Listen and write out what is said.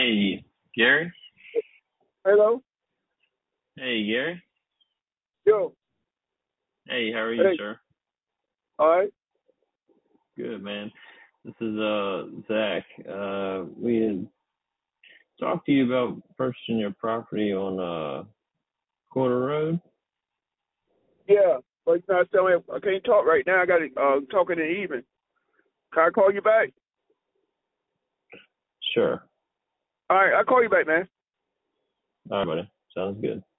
Hey, Gary. Hello? Hey, Gary. Yo. Hey, how are you, Hey. sir? All right. Good, man. This is Zach. We had talked to you about purchasing your property on Quarter Road. Yeah. But you're not telling me I can't talk right now. I got to talk in the evening. Can I call you back? Sure. All right. I'll call you back, man. All right, buddy. Sounds good.